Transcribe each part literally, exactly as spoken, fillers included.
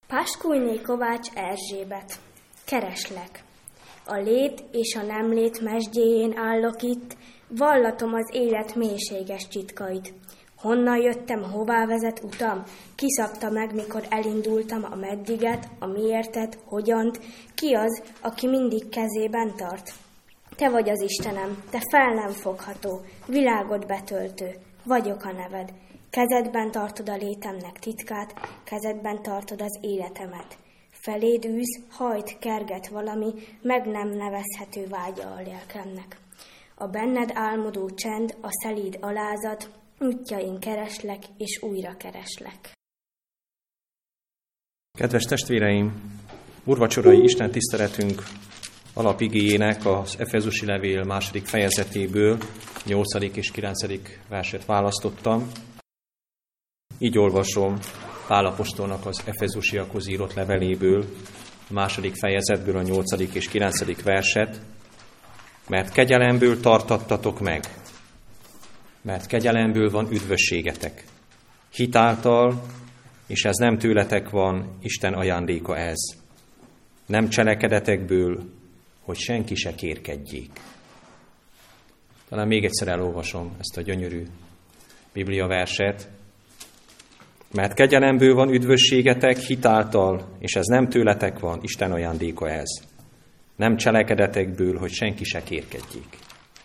Páskújné Kovács Erzsébet. Kereslek. A lét és a nem lét mesdjéjén állok itt, vallatom az élet mélységes csitkait. Honnan jöttem, hová vezet utam? Ki szabta meg, mikor elindultam a meddiget, a miértet, hogyant? Ki az, aki mindig kezében tart? Te vagy az Istenem, te fel nem fogható, világot betöltő, vagyok a neved. Kezedben tartod a létemnek titkát, kezedben tartod az életemet. Feléd űz, hajt, kerget valami, meg nem nevezhető vágya a lelkemnek. A benned álmodó csend, a szelíd alázat, útjain kereslek, és újra kereslek. Kedves testvéreim, úrvacsorai Isten tiszteletünk alapigéjének az Efezusi levél második fejezetéből nyolcadik és kilencedik verset választottam. Így olvasom Pál apostolnak az Efezusiakhoz írott leveléből, a második fejezetből a nyolcadik és kilencedik verset. Mert kegyelemből tartattatok meg, mert kegyelemből van üdvösségetek. Hitáltal, és ez nem tőletek van, Isten ajándéka ez. Nem cselekedetekből, hogy senki se kérkedjék. Talán még egyszer elolvasom ezt a gyönyörű Biblia verset. Mert kegyelemből van üdvösségetek, hitáltal, és ez nem tőletek van, Isten ajándéka ez. Nem cselekedetekből, hogy senki se kérkedjék.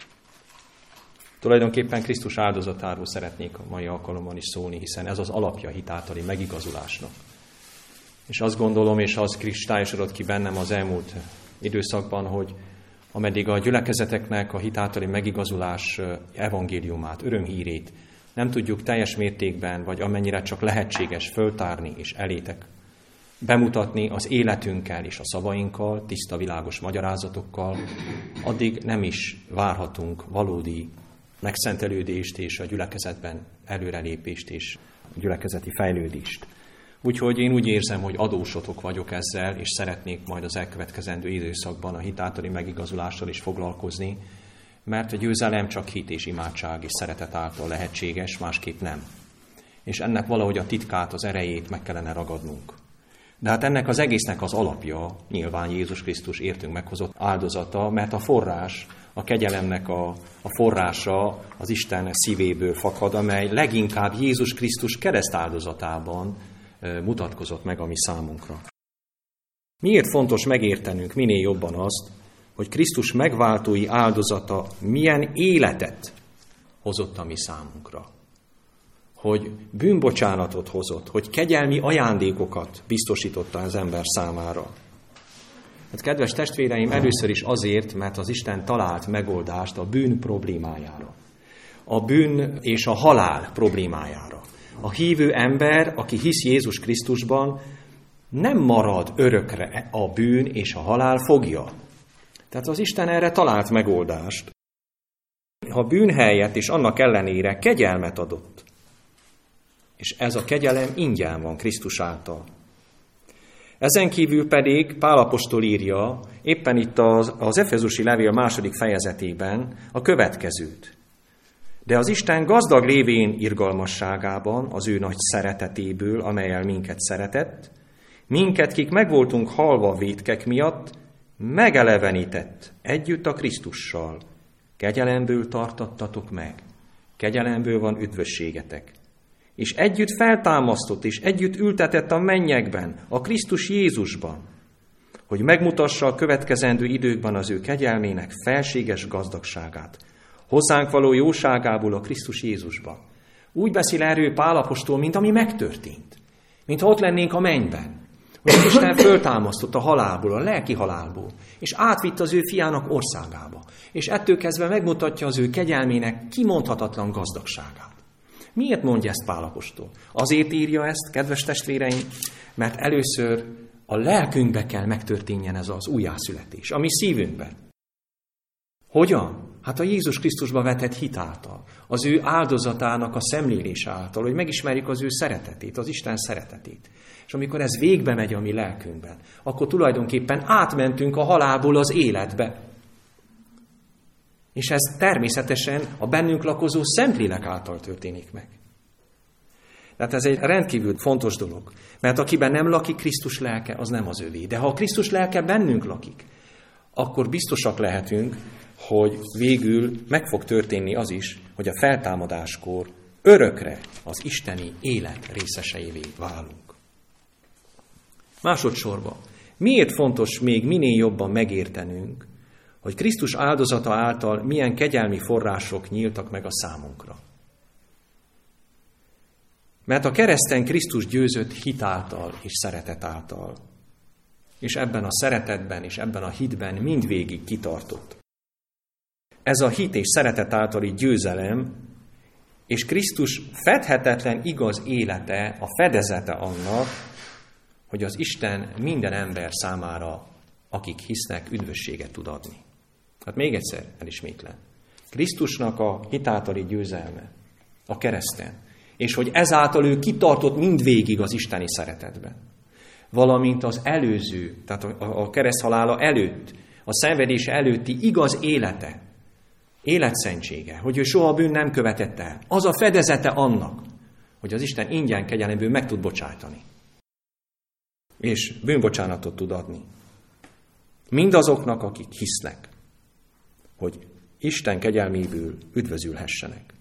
Tulajdonképpen Krisztus áldozatáról szeretnék a mai alkalommal is szólni, hiszen ez az alapja a hitáltali megigazulásnak. És azt gondolom, és az kristályosodott ki bennem az elmúlt időszakban, hogy ameddig a gyülekezeteknek a hitáltali megigazulás evangéliumát, örömhírét nem tudjuk teljes mértékben, vagy amennyire csak lehetséges föltárni és elétek bemutatni az életünkkel és a szavainkkal, tiszta, világos magyarázatokkal, addig nem is várhatunk valódi megszentelődést és a gyülekezetben előrelépést és a gyülekezeti fejlődést. Úgyhogy én úgy érzem, hogy adósotok vagyok ezzel, és szeretnék majd az elkövetkezendő időszakban a hitáltali megigazulással is foglalkozni, mert a győzelem csak hit és imádság és szeretet által lehetséges, másképp nem. És ennek valahogy a titkát, az erejét meg kellene ragadnunk. De hát ennek az egésznek az alapja nyilván Jézus Krisztus értünk meghozott áldozata, mert a forrás, a kegyelemnek a, a forrása az Isten szívéből fakad, amely leginkább Jézus Krisztus keresztáldozatában e, mutatkozott meg a mi számunkra. Miért fontos megértenünk minél jobban azt, hogy Krisztus megváltói áldozata milyen életet hozott a mi számunkra? Hogy bűnbocsánatot hozott, hogy kegyelmi ajándékokat biztosította az ember számára. Hát, kedves testvéreim, először is azért, mert az Isten talált megoldást a bűn problémájára. A bűn és a halál problémájára. A hívő ember, aki hisz Jézus Krisztusban, nem marad örökre a bűn és a halál fogja. Tehát az Isten erre talált megoldást. A bűn helyett és annak ellenére kegyelmet adott. És ez a kegyelem ingyen van Krisztus által. Ezen kívül pedig Pál apostol írja, éppen itt az, az Efezusi levél második fejezetében a következőt. De az Isten gazdag lévén irgalmasságában, az ő nagy szeretetéből, amellyel minket szeretett, minket, kik megvoltunk halva vétkek miatt, megelevenített együtt a Krisztussal. Kegyelemből tartattatok meg, kegyelemből van üdvösségetek. És együtt feltámasztott, és együtt ültetett a mennyekben, a Krisztus Jézusban, hogy megmutassa a következendő időkben az ő kegyelmének felséges gazdagságát, hozzánk való jóságából a Krisztus Jézusban. Úgy beszél erről Pál apostol, mint ami megtörtént, mintha ott lennénk a mennyben, hogy Isten föltámasztott a halálból, a lelki halálból, és átvitt az ő fiának országába, és ettől kezdve megmutatja az ő kegyelmének kimondhatatlan gazdagságát. Miért mondja ezt Pál apostol? Azért írja ezt, kedves testvéreim, mert először a lelkünkbe kell megtörténjen ez az újjászületés, a mi szívünkben. Hogyan? Hát a Jézus Krisztusba vetett hit által, az ő áldozatának a szemlélése által, hogy megismerjük az ő szeretetét, az Isten szeretetét. És amikor ez végbe megy a mi lelkünkben, akkor tulajdonképpen átmentünk a halálból az életbe. És ez természetesen a bennünk lakozó Szentlélek által történik meg. Tehát ez egy rendkívül fontos dolog. Mert akiben nem lakik Krisztus lelke, az nem az övé. De ha a Krisztus lelke bennünk lakik, akkor biztosak lehetünk, hogy végül meg fog történni az is, hogy a feltámadáskor örökre az isteni élet részeseivé válunk. Másodszorban, miért fontos még minél jobban megértenünk, hogy Krisztus áldozata által milyen kegyelmi források nyíltak meg a számunkra? Mert a kereszten Krisztus győzött hit által és szeretet által. És ebben a szeretetben és ebben a hitben mindvégig kitartott. Ez a hit és szeretet általi győzelem, és Krisztus fedhetetlen igaz élete, a fedezete annak, hogy az Isten minden ember számára, akik hisznek, üdvösséget tud adni. Hát még egyszer elismétlem. Krisztusnak a hit általi győzelme a kereszten, és hogy ezáltal ő kitartott mindvégig az isteni szeretetben. Valamint az előző, tehát a, a kereszthalála előtt, a szenvedése előtti igaz élete, életszentsége, hogy ő soha bűn nem követett el. Az a fedezete annak, hogy az Isten ingyen kegyelemből meg tud bocsájtani. És bűnbocsánatot tud adni. Mindazoknak, akik hisznek, hogy Isten kegyelméből üdvözülhessenek.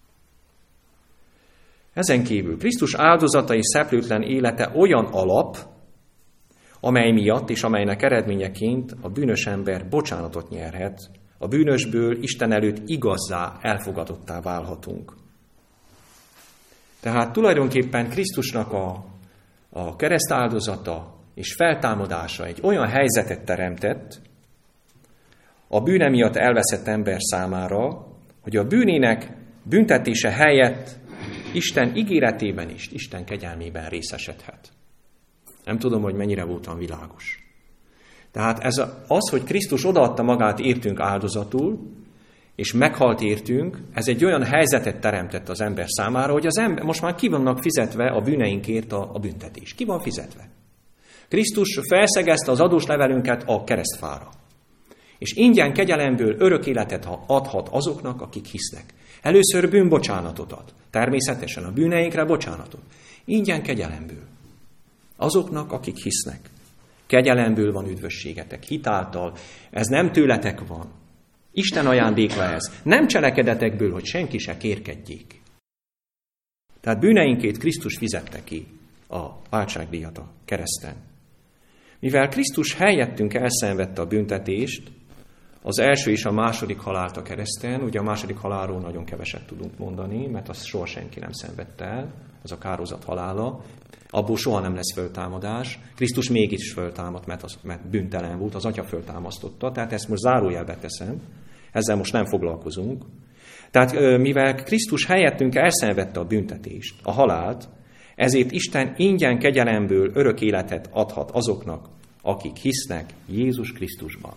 Ezen kívül Krisztus áldozata és szeplőtlen élete olyan alap, amely miatt és amelynek eredményeként a bűnös ember bocsánatot nyerhet, a bűnösből Isten előtt igazzá, elfogadottá válhatunk. Tehát tulajdonképpen Krisztusnak a, a keresztáldozata és feltámadása egy olyan helyzetet teremtett a bűne miatt elveszett ember számára, hogy a bűnének büntetése helyett Isten ígéretében is, Isten kegyelmében részesedhet. Nem tudom, hogy mennyire voltam világos. Tehát ez az, hogy Krisztus odaadta magát értünk áldozatul, és meghalt értünk, ez egy olyan helyzetet teremtett az ember számára, hogy az ember, most már ki vannak fizetve a bűneinkért a, a büntetés. Ki van fizetve? Krisztus felszegezte az adós levelünket a keresztfára. És ingyen kegyelemből örök életet adhat azoknak, akik hisznek. Először bűnbocsánatot ad. Természetesen a bűneinkre bocsánatot. Ingyen kegyelemből. Azoknak, akik hisznek. Kegyelemből van üdvösségetek, hitáltal. Ez nem tőletek van. Isten ajándéka ez. Nem cselekedetekből, hogy senki se kérkedjék. Tehát bűneinkét Krisztus fizette ki a váltságdíjat a kereszten. Mivel Krisztus helyettünk elszenvedte a büntetést, az első és a második halált a kereszten, ugye a második halálról nagyon keveset tudunk mondani, mert azt soha senki nem szenvedte el, az a kárhozat halála, abból soha nem lesz föltámadás. Krisztus mégis föltámadt, mert, az, mert bűntelen volt, az Atya föltámasztotta, tehát ezt most zárójelbe teszem, ezzel most nem foglalkozunk. Tehát mivel Krisztus helyettünk elszenvedte a büntetést, a halált, ezért Isten ingyen kegyelemből örök életet adhat azoknak, akik hisznek Jézus Krisztusban.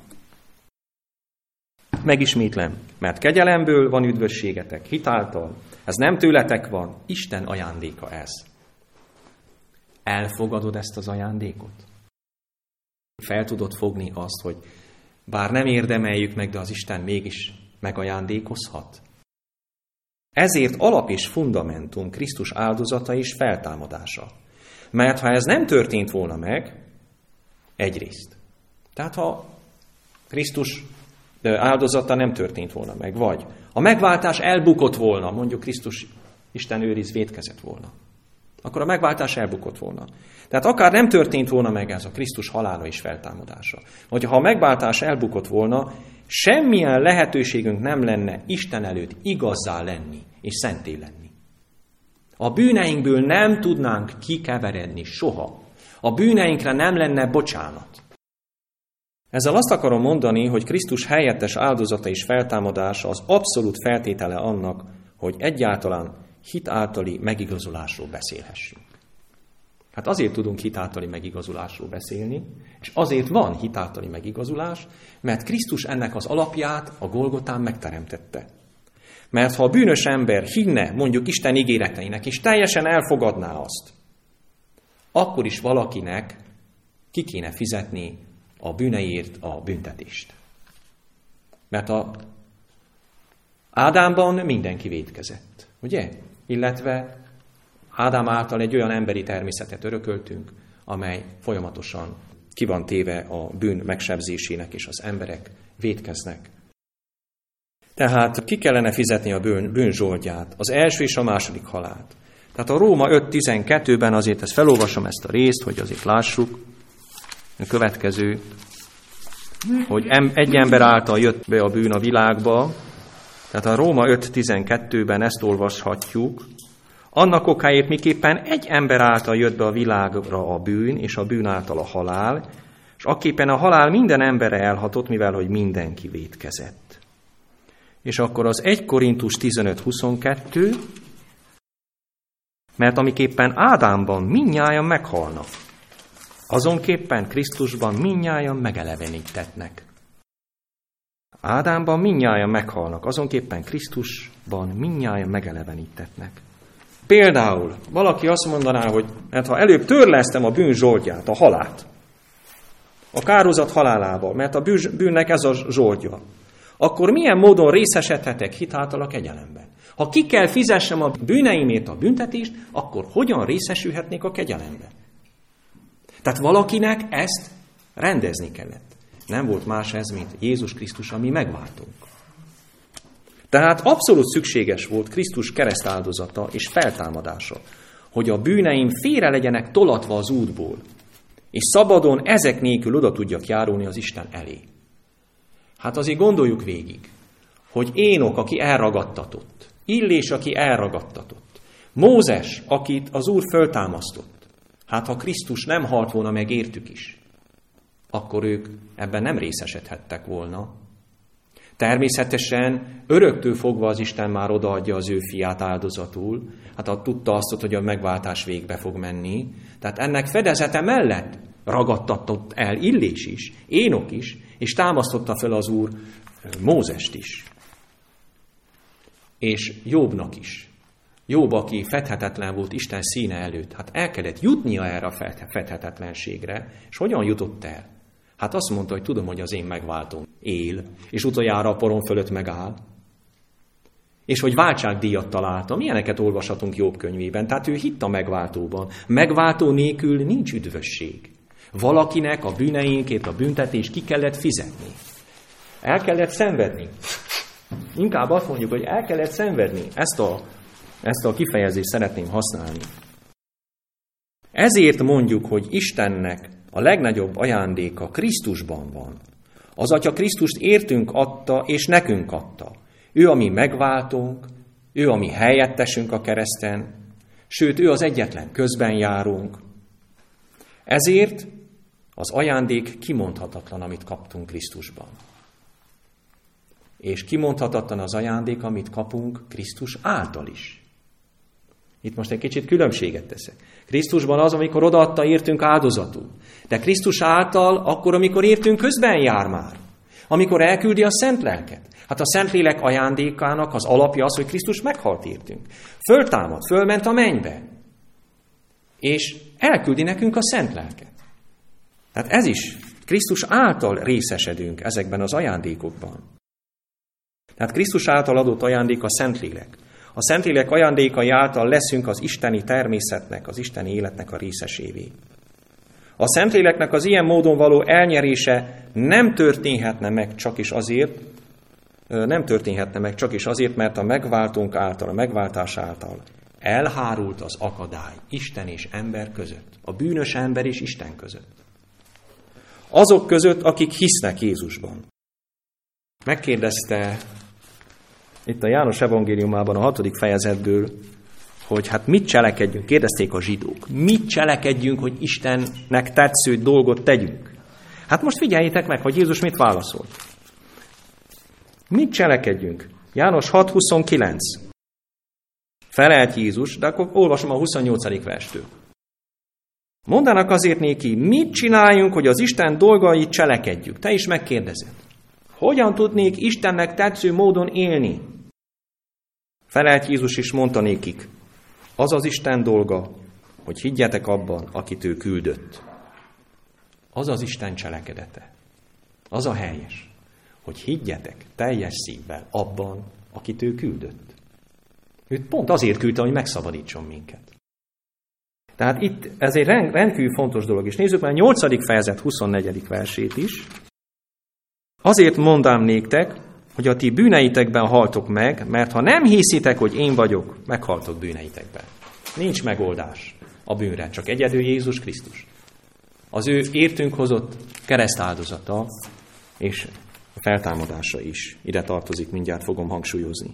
Megismétlem, mert kegyelemből van üdvösségetek, hitáltal, ez nem tőletek van, Isten ajándéka ez. Elfogadod ezt az ajándékot? Fel tudod fogni azt, hogy bár nem érdemeljük meg, de az Isten mégis megajándékozhat? Ezért alap és fundamentum Krisztus áldozata és feltámadása. Mert ha ez nem történt volna meg, egyrészt. Tehát ha Krisztus áldozata nem történt volna meg, vagy a megváltás elbukott volna, mondjuk Krisztus Isten őriz vétkezett volna, akkor a megváltás elbukott volna. Tehát akár nem történt volna meg ez a Krisztus halála és feltámadása, vagy ha a megváltás elbukott volna, semmilyen lehetőségünk nem lenne Isten előtt igazzá lenni és szenté lenni. A bűneinkből nem tudnánk kikeveredni soha. A bűneinkre nem lenne bocsánat. Ezzel azt akarom mondani, hogy Krisztus helyettes áldozata és feltámadása az abszolút feltétele annak, hogy egyáltalán hit általi megigazulásról beszélhessünk. Hát azért tudunk hit általi megigazulásról beszélni, és azért van hit általi megigazulás, mert Krisztus ennek az alapját a Golgotán megteremtette. Mert ha a bűnös ember hinne mondjuk Isten ígéreteinek, és teljesen elfogadná azt, akkor is valakinek ki kéne fizetni a bűneiért a büntetést. Mert a Ádámban mindenki vétkezett, ugye? Illetve Ádám által egy olyan emberi természetet örököltünk, amely folyamatosan ki van téve a bűn megsebzésének, és az emberek vétkeznek. Tehát ki kellene fizetni a bűn, bűn zsoldját, az első és a második halált. Tehát a Róma öt tizenkettőben azért ezt felolvasom ezt a részt, hogy azért lássuk. A következő, hogy egy ember által jött be a bűn a világba. Tehát a Róma öt tizenkettőben ezt olvashatjuk. Annak okáért miképpen egy ember által jött be a világra a bűn, és a bűn által a halál, és akképpen a halál minden emberre elhatott, mivel hogy mindenki vétkezett. És akkor az egy Korintus tizenöt huszonkettő, mert amiképpen Ádámban mindnyájan meghalnak, azonképpen Krisztusban mindnyájan megelevenítetnek. Ádámban mindnyájan meghalnak, azonképpen Krisztusban mindnyájan megelevenítetnek. Például valaki azt mondaná, hogy mert ha előbb törlesztem a bűn zsoldját, a halált, a kárhozat halálával, mert a bűnnek ez a zsoldja, akkor milyen módon részesedhetek hitáltal a kegyelemben? Ha ki kell fizessem a bűneimért a büntetést, akkor hogyan részesülhetnék a kegyelemben? Tehát valakinek ezt rendezni kellett. Nem volt más ez, mint Jézus Krisztus, ami megváltunk. Tehát abszolút szükséges volt Krisztus keresztáldozata és feltámadása, hogy a bűneim félre legyenek tolatva az útból, és szabadon ezek nélkül oda tudjak járulni az Isten elé. Hát azért gondoljuk végig, hogy Énok, aki elragadtatott, Illés, aki elragadtatott, Mózes, akit az Úr föltámasztott, hát ha Krisztus nem halt volna meg értük is, akkor ők ebben nem részesedhettek volna. Természetesen öröktől fogva az Isten már odaadja az ő fiát áldozatul, hát ha tudta azt, hogy a megváltás végbe fog menni, tehát ennek fedezete mellett ragadtatott el Illés is, Énok is, és támasztotta fel az Úr Mózest is. És Jobbnak is. Jobb, aki fedhetetlen volt Isten színe előtt, hát el kellett jutnia erre a fedhetetlenségre, és hogyan jutott el? Hát azt mondta, hogy tudom, hogy az én megváltom él, és utoljára a poron fölött megáll. És hogy váltságdíjat találtam, ilyeneket olvashatunk Jobb könyvében, tehát ő hitt a megváltóban. Megváltó nélkül nincs üdvösség. Valakinek a bűneinkért a büntetést ki kellett fizetni. El kellett szenvedni. Inkább azt mondjuk, hogy el kellett szenvedni. Ezt a, ezt a kifejezést szeretném használni. Ezért mondjuk, hogy Istennek a legnagyobb ajándéka Krisztusban van. Az Atya Krisztust értünk adta, és nekünk adta. Ő a mi megváltónk, ő a mi helyettesünk a kereszten, sőt, ő az egyetlen közbenjárunk. Ezért az ajándék kimondhatatlan, amit kaptunk Krisztusban. És kimondhatatlan az ajándék, amit kapunk Krisztus által is. Itt most egy kicsit különbséget teszek. Krisztusban az, amikor odaadta értünk áldozatul. De Krisztus által akkor, amikor értünk közben jár már. Amikor elküldi a Szent Lelket. Hát a Szentlélek ajándékának az alapja az, hogy Krisztus meghalt értünk. Föltámad, fölment a mennybe. És elküldi nekünk a Szent Lelket. Tehát ez is, Krisztus által részesedünk ezekben az ajándékokban. Tehát Krisztus által adott ajándék a Szentlélek. A Szentlélek ajándékai által leszünk az isteni természetnek, az isteni életnek a részesévé. A Szentléleknek az ilyen módon való elnyerése nem történhetne meg csak is azért, nem történhetne meg csak is azért, mert a megváltónk által, a megváltás által elhárult az akadály Isten és ember között, a bűnös ember és Isten között. Azok között, akik hisznek Jézusban. Megkérdezte itt a János evangéliumában a hatodik fejezetből, hogy hát mit cselekedjünk, kérdezték a zsidók, mit cselekedjünk, hogy Istennek tetsző dolgot tegyünk. Hát most figyeljétek meg, hogy Jézus mit válaszolt. Mit cselekedjünk? János hat huszonkilenc. Felelt Jézus, de akkor olvasom a huszonnyolcadik verstől. Mondanak azért néki, mit csináljunk, hogy az Isten dolgait cselekedjük? Te is megkérdezed. Hogyan tudnék Istennek tetsző módon élni? Felelt Jézus is mondta nékik, az az Isten dolga, hogy higgyetek abban, akit ő küldött. Az az Isten cselekedete. Az a helyes, hogy higgyetek teljes szívvel abban, akit ő küldött. Őt pont azért küldte, hogy megszabadítson minket. Tehát itt ez egy rendkívül fontos dolog is. Nézzük már a nyolcadik fejezet huszonnegyedik versét is. Azért mondám néktek, hogy a ti bűneitekben haltok meg, mert ha nem hiszitek, hogy én vagyok, meghaltok bűneitekben. Nincs megoldás a bűnre, csak egyedül Jézus Krisztus. Az ő értünk hozott keresztáldozata és a feltámadása is. Ide tartozik, mindjárt fogom hangsúlyozni.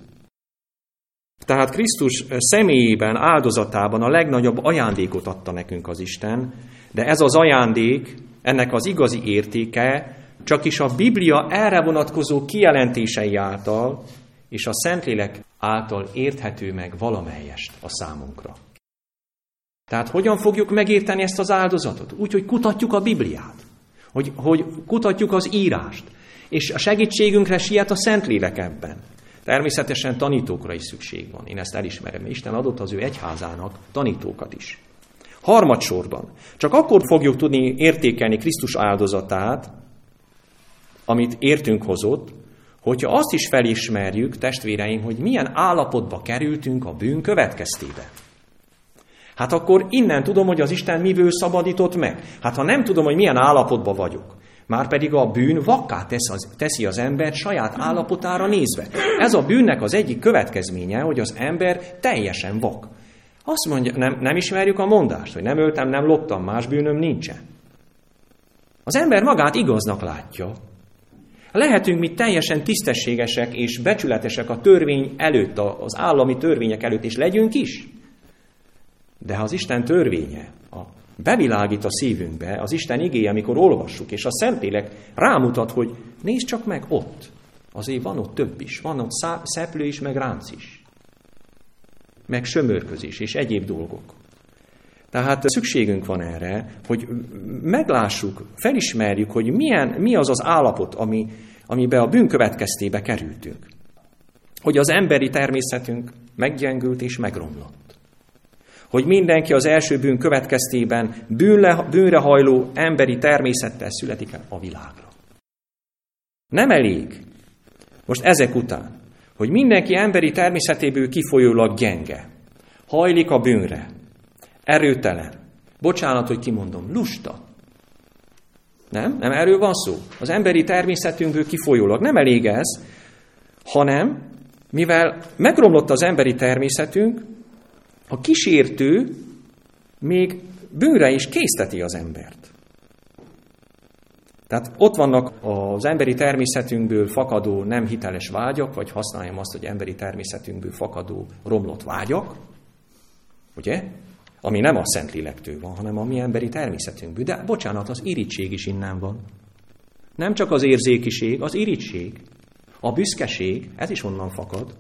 Tehát Krisztus személyében, áldozatában a legnagyobb ajándékot adta nekünk az Isten, de ez az ajándék, ennek az igazi értéke csak is a Biblia erre vonatkozó kijelentései által és a Szentlélek által érthető meg valamelyest a számunkra. Tehát hogyan fogjuk megérteni ezt az áldozatot? Úgy, hogy kutatjuk a Bibliát, hogy, hogy kutatjuk az írást, és a segítségünkre siet a Szentlélek ebben. Természetesen tanítókra is szükség van. Én ezt elismerem. Isten adott az ő egyházának tanítókat is. Harmadsorban, csak akkor fogjuk tudni értékelni Krisztus áldozatát, amit értünk hozott, hogyha azt is felismerjük, testvéreim, hogy milyen állapotba kerültünk a bűn következtében. Hát akkor innen tudom, hogy az Isten miből szabadított meg. Hát ha nem tudom, hogy milyen állapotban vagyok, márpedig a bűn vakká teszi az embert saját állapotára nézve. Ez a bűnnek az egyik következménye, hogy az ember teljesen vak. Azt mondja, nem, nem ismerjük a mondást, hogy nem öltem, nem loptam, más bűnöm nincsen. Az ember magát igaznak látja. Lehetünk mi teljesen tisztességesek és becsületesek a törvény előtt, az állami törvények előtt, és legyünk is. De ha az Isten törvénye a bevilágít a szívünkbe, az Isten igéje, amikor olvassuk, és a Szentlélek rámutat, hogy nézd csak meg ott. Azért van ott több is, van ott szeplő is, meg ránc is. Meg sömörközés és egyéb dolgok. Tehát szükségünk van erre, hogy meglássuk, felismerjük, hogy milyen, mi az az állapot, ami, amiben a bűn következtébe kerültünk. Hogy az emberi természetünk meggyengült és megromlott. Hogy mindenki az első bűn következtében bűnle, bűnre hajló emberi természettel születik a világra. Nem elég, most ezek után, hogy mindenki emberi természetéből kifolyólag gyenge, hajlik a bűnre, erőtelen, bocsánat, hogy kimondom, lusta. Nem? Nem erről van szó. Az emberi természetünkből kifolyólag nem elég ez, hanem mivel megromlott az emberi természetünk, a kísértő még bűnre is készteti az embert. Tehát ott vannak az emberi természetünkből fakadó nem hiteles vágyak, vagy használjam azt, hogy emberi természetünkből fakadó romlott vágyak, ugye? Ami nem a Szentlélektől van, hanem a mi emberi természetünkből. De bocsánat, az irigység is innen van. Nem csak az érzékiség, az irigység, a büszkeség, ez is onnan fakad.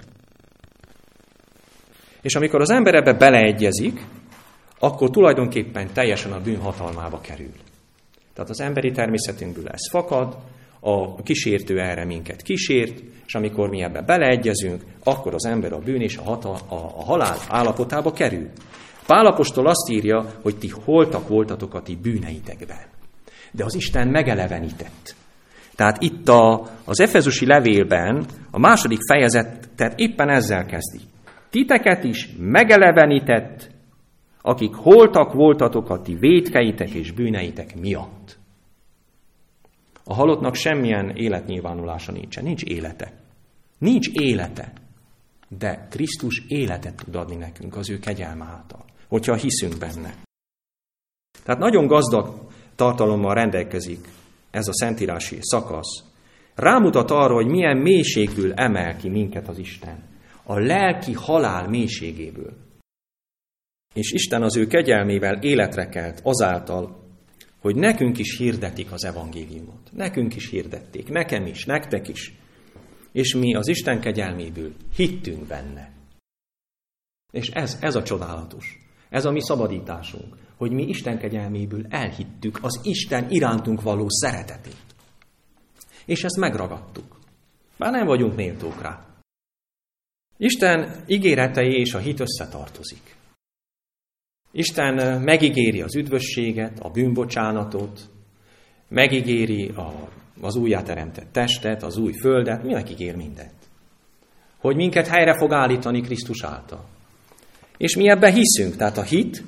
És amikor az ember ebbe beleegyezik, akkor tulajdonképpen teljesen a bűn hatalmába kerül. Tehát az emberi természetünkből ez fakad, a kísértő erre minket kísért, és amikor mi ebbe beleegyezünk, akkor az ember a bűn és a, hatal, a, a halál állapotába kerül. Pál apostol azt írja, hogy ti holtak voltatok a ti bűneitekben. De az Isten megelevenített. Tehát itt a, az efezusi levélben a második fejezetet éppen ezzel kezdi. Titeket is megelevenített, akik holtak voltatok a ti vétkeitek és bűneitek miatt. A halottnak semmilyen életnyilvánulása nincsen, nincs élete. Nincs élete, de Krisztus életet tud adni nekünk az ő kegyelme által, hogyha hiszünk benne. Tehát nagyon gazdag tartalommal rendelkezik ez a szentírási szakasz. Rámutat arra, hogy milyen mélységből emel ki minket az Isten. A lelki halál mélységéből. És Isten az ő kegyelmével életre kelt azáltal, hogy nekünk is hirdetik az evangéliumot. Nekünk is hirdették, nekem is, nektek is. És mi az Isten kegyelméből hittünk benne. És ez, ez a csodálatos. Ez a mi szabadításunk, hogy mi Isten kegyelméből elhittük az Isten irántunk való szeretetét. És ezt megragadtuk. Már nem vagyunk méltók rá. Isten ígéretei és a hit összetartozik. Isten megígéri az üdvösséget, a bűnbocsánatot, megígéri a, az újjáteremtett testet, az új földet, minek ígér mindent. Hogy minket helyre fog állítani Krisztus által. És mi ebben hiszünk, tehát a hit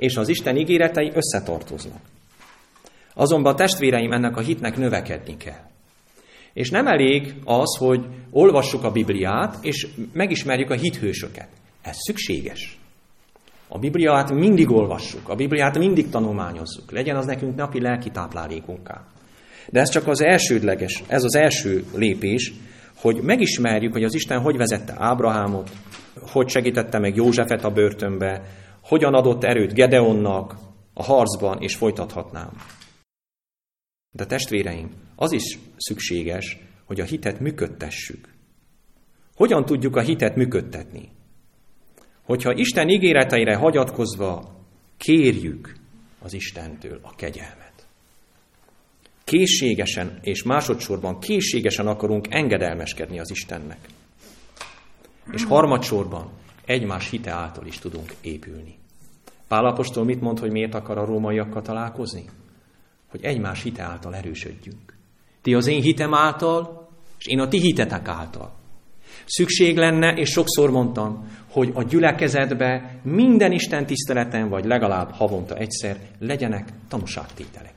és az Isten ígéretei összetartoznak. Azonban testvéreim, ennek a hitnek növekedni kell. És nem elég az, hogy olvassuk a Bibliát, és megismerjük a hithősöket. Ez szükséges. A Bibliát mindig olvassuk, a Bibliát mindig tanulmányozzuk. Legyen az nekünk napi lelki táplálékunká. De ez csak az elsődleges, ez az első lépés, hogy megismerjük, hogy az Isten hogy vezette Ábrahámot, hogy segítette meg Józsefet a börtönbe, hogyan adott erőt Gedeonnak a harcban, és folytathatnám. De testvéreim, az is szükséges, hogy a hitet működtessük. Hogyan tudjuk a hitet működtetni? Hogyha Isten ígéreteire hagyatkozva kérjük az Istentől a kegyelmet. Készségesen és másodszorban készségesen akarunk engedelmeskedni az Istennek. És harmadsorban egymás hite által is tudunk épülni. Pál apostol mit mond, hogy miért akar a rómaiakkal találkozni? Hogy egymás hite által erősödjünk. Ti az én hitem által, és én a ti hitetek által. Szükség lenne, és sokszor mondtam, hogy a gyülekezetbe minden Isten tiszteleten, vagy legalább havonta egyszer legyenek tanúságtételek.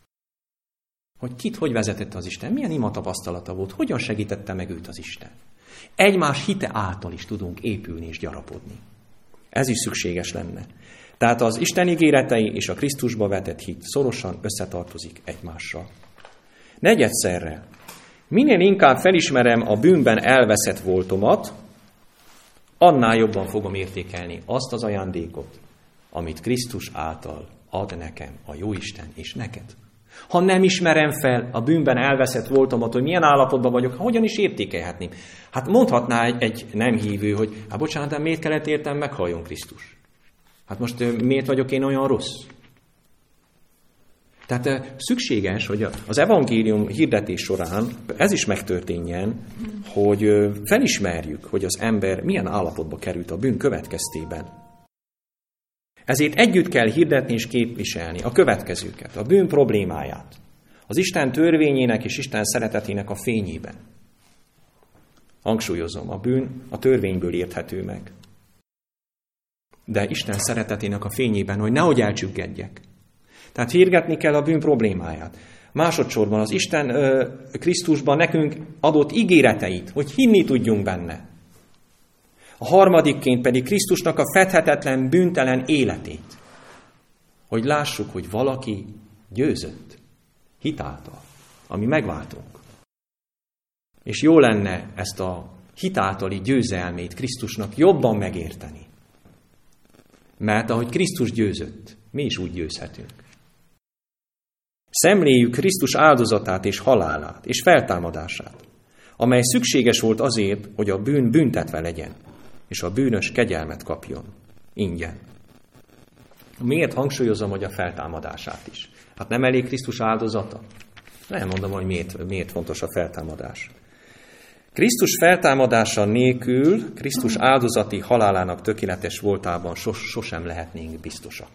Hogy kit hogy vezetette az Isten, milyen imatapasztalata volt, hogyan segítette meg őt az Isten. Egymás hite által is tudunk épülni és gyarapodni. Ez is szükséges lenne. Tehát az Isten ígéretei és a Krisztusba vetett hit szorosan összetartozik egymással. Negyedszerre, minél inkább felismerem a bűnben elveszett voltomat, annál jobban fogom értékelni azt az ajándékot, amit Krisztus által ad nekem a Jóisten és neked. Ha nem ismerem fel a bűnben elveszett voltomat, hogy milyen állapotban vagyok, hogyan is értékelhetném? Hát mondhatná egy, egy nem hívő, hogy hát bocsánat, de miért kellett értem meghalljon Krisztus? Hát most miért vagyok én olyan rossz? Tehát szükséges, hogy az evangélium hirdetés során ez is megtörténjen, hogy felismerjük, hogy az ember milyen állapotba került a bűn következtében. Ezért együtt kell hirdetni és képviselni a következőket, a bűn problémáját, az Isten törvényének és Isten szeretetének a fényében. Hangsúlyozom, a bűn a törvényből érthető meg. De Isten szeretetének a fényében, hogy nehogy elcsüggedjek. Tehát hirdetni kell a bűn problémáját. Másodszorban az Isten ö, Krisztusban nekünk adott ígéreteit, hogy hinni tudjunk benne. A harmadikként pedig Krisztusnak a fedhetetlen, bűntelen életét. Hogy lássuk, hogy valaki győzött hitáltal, ami megváltunk. És jó lenne ezt a hitáltali győzelmét Krisztusnak jobban megérteni. Mert ahogy Krisztus győzött, mi is úgy győzhetünk. Szemléljük Krisztus áldozatát és halálát és feltámadását, amely szükséges volt azért, hogy a bűn büntetve legyen, és a bűnös kegyelmet kapjon ingyen. Miért hangsúlyozom, hogy a feltámadását is? Hát nem elég Krisztus áldozata? Nem mondom, hogy miért, miért fontos a feltámadás. Krisztus feltámadása nélkül, Krisztus áldozati halálának tökéletes voltában sos, sosem lehetnénk biztosak.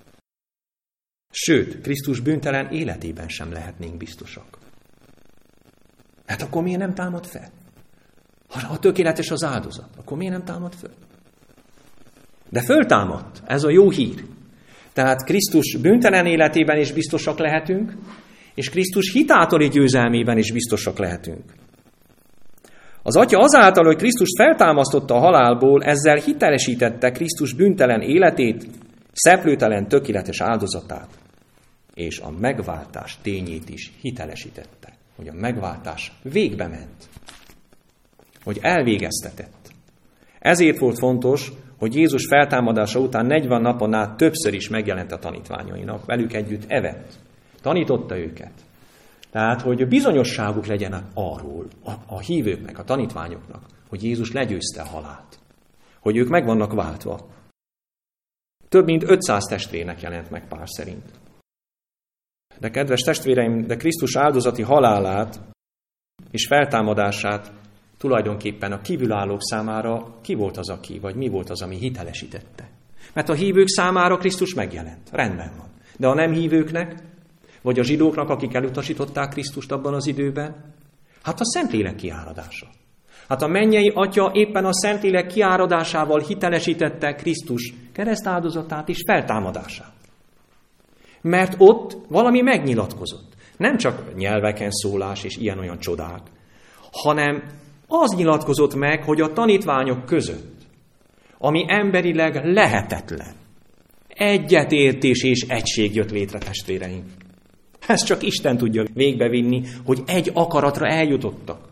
Sőt, Krisztus bűntelen életében sem lehetnénk biztosak. Hát akkor miért nem támad fel? Ha tökéletes az áldozat, akkor miért nem támad föl? De föltámadt, ez a jó hír. Tehát Krisztus bűntelen életében is biztosak lehetünk, és Krisztus hitáltali győzelmében is biztosak lehetünk. Az Atya azáltal, hogy Krisztus feltámasztotta a halálból, ezzel hitelesítette Krisztus bűntelen életét, szeplőtelen tökéletes áldozatát, és a megváltás tényét is hitelesítette, hogy a megváltás végbe ment, hogy elvégeztetett. Ezért volt fontos, hogy Jézus feltámadása után negyven napon át többször is megjelent a tanítványainak, velük együtt evett, tanította őket. Tehát, hogy bizonyosságuk legyen arról, a, a hívőknek, a tanítványoknak, hogy Jézus legyőzte a halált, hogy ők meg vannak váltva. Több mint ötszáz testvérnek jelent meg Pál szerint. De kedves testvéreim, de Krisztus áldozati halálát és feltámadását tulajdonképpen a kívülállók számára ki volt az, aki, vagy mi volt az, ami hitelesítette. Mert a hívők számára Krisztus megjelent, rendben van. De a nem hívőknek, vagy a zsidóknak, akik elutasították Krisztust abban az időben, hát a Szentlélek kiáradása. Hát a mennyei Atya éppen a Szentlélek kiáradásával hitelesítette Krisztus keresztáldozatát és feltámadását. Mert ott valami megnyilatkozott. Nem csak nyelveken szólás és ilyen-olyan csodák, hanem az nyilatkozott meg, hogy a tanítványok között, ami emberileg lehetetlen, egyetértés és egység jött létre, testvéreim. Ezt csak Isten tudja végbevinni, hogy egy akaratra eljutottak.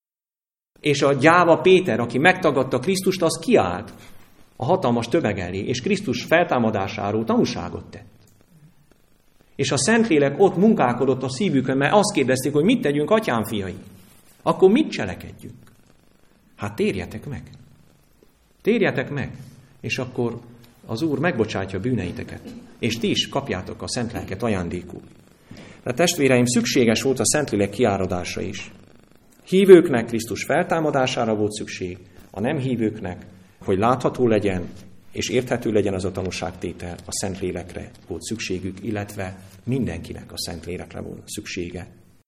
És a gyáva Péter, aki megtagadta Krisztust, az kiállt a hatalmas tömeg elé, és Krisztus feltámadásáról tanúságot tett. És a Szentlélek ott munkálkodott a szívükön, mert azt kérdezték, hogy mit tegyünk, atyám fiai? Akkor mit cselekedjünk? Hát térjetek meg. Térjetek meg, és akkor az Úr megbocsátja bűneiteket, és ti is kapjátok a Szentléleket ajándékul. De testvéreim, szükséges volt a Szentlélek kiáradása is. Hívőknek Krisztus feltámadására volt szükség, a nem hívőknek, hogy látható legyen, és érthető legyen az a tanúságtétel, a Szentlélekre volt szükségük, illetve mindenkinek a Szentlélekre volt szüksége.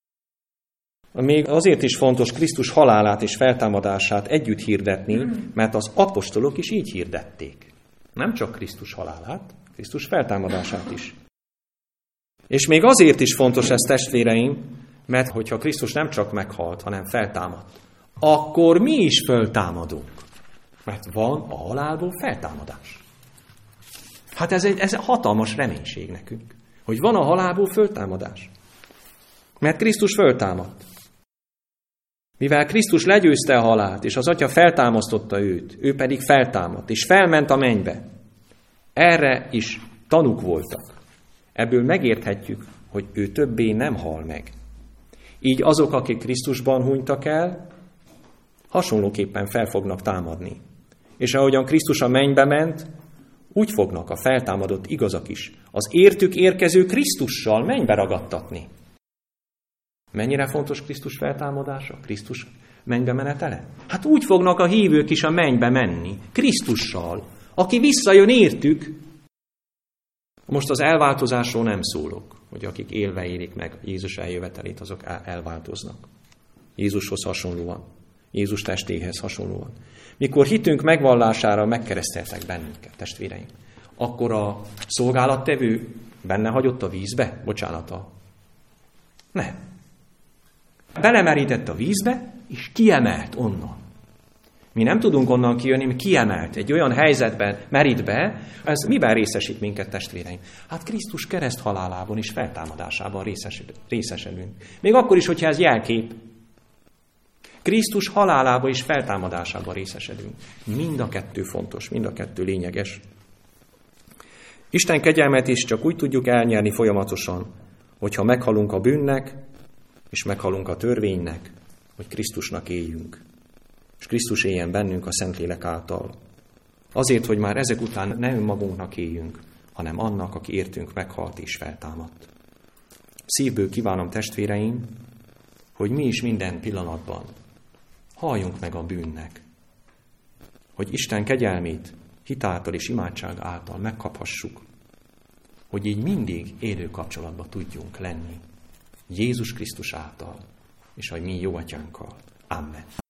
Még azért is fontos Krisztus halálát és feltámadását együtt hirdetni, mert az apostolok is így hirdették. Nem csak Krisztus halálát, Krisztus feltámadását is. És még azért is fontos ez, testvéreim, mert hogyha Krisztus nem csak meghalt, hanem feltámadt, akkor mi is föltámadunk. Mert van a halálból feltámadás. Hát ez egy, ez egy hatalmas reménység nekünk, hogy van a halálból föltámadás. Mert Krisztus föltámadt. Mivel Krisztus legyőzte a halált, és az Atya feltámasztotta őt, ő pedig feltámadt, és felment a mennybe. Erre is tanúk voltak. Ebből megérthetjük, hogy ő többé nem hal meg. Így azok, akik Krisztusban hunytak el, hasonlóképpen fel fognak támadni. És ahogyan Krisztus a mennybe ment, úgy fognak a feltámadott igazak is az értük érkező Krisztussal mennybe ragadtatni. Mennyire fontos Krisztus feltámadása? Krisztus mennybe menetele? Hát úgy fognak a hívők is a mennybe menni, Krisztussal, aki visszajön értük. Most az elváltozásról nem szólok, hogy akik élve élik meg Jézus eljövetelét, azok elváltoznak. Jézushoz hasonlóan, Jézus testéhez hasonlóan. Mikor hitünk megvallására megkereszteltek bennünket, testvéreim, akkor a szolgálattevő benne hagyott a vízbe? Bocsánata. Nem. Belemerített a vízbe, és kiemelt onnan. Mi nem tudunk onnan kijönni, mi kiemelt egy olyan helyzetben, merít be, ez miben részesít minket, testvéreim? Hát Krisztus kereszt halálában és feltámadásában részesedünk. Még akkor is, hogyha ez jelkép. Krisztus halálában és feltámadásában részesedünk. Mind a kettő fontos, mind a kettő lényeges. Isten kegyelmet is csak úgy tudjuk elnyerni folyamatosan, hogyha meghalunk a bűnnek, és meghalunk a törvénynek, hogy Krisztusnak éljünk. És Krisztus éljen bennünk a Szentlélek által. Azért, hogy már ezek után ne önmagunknak éljünk, hanem annak, aki értünk meghalt és feltámadt. Szívből kívánom, testvéreim, hogy mi is minden pillanatban halljunk meg a bűnnek, hogy Isten kegyelmét hitáltal és imádság által megkaphassuk, hogy így mindig élő kapcsolatban tudjunk lenni Jézus Krisztus által, és a mi jó atyánkkal. Amen.